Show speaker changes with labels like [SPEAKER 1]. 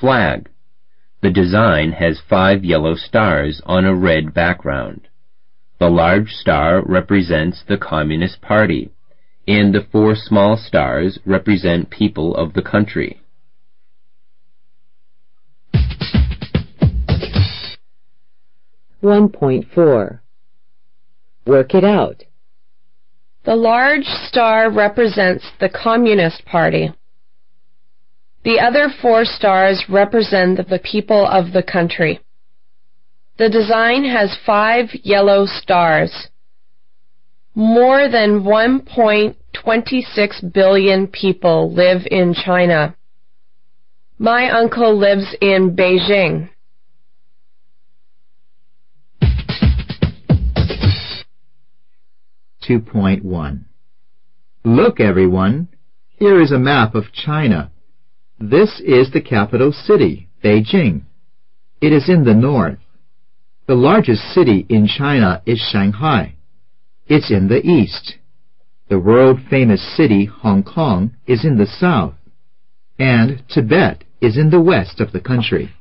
[SPEAKER 1] flag. The design has 5 yellow stars on a red background. The large star represents the Communist Party, and the 4 small stars represent people of the country.
[SPEAKER 2] (1.4) Work it out.
[SPEAKER 3] The large star represents the Communist Party. The other 4 stars represent the people of the country. The design has 5 yellow stars. More than 1.26 billion people live in China. My uncle lives in Beijing.
[SPEAKER 4] (2.1) Look, everyone. Here is a map of China. This is the capital city, Beijing. It is in the north. The largest city in China is Shanghai. It's in the east. The world-famous city, Hong Kong, is in the south. And Tibet is in the west of the country.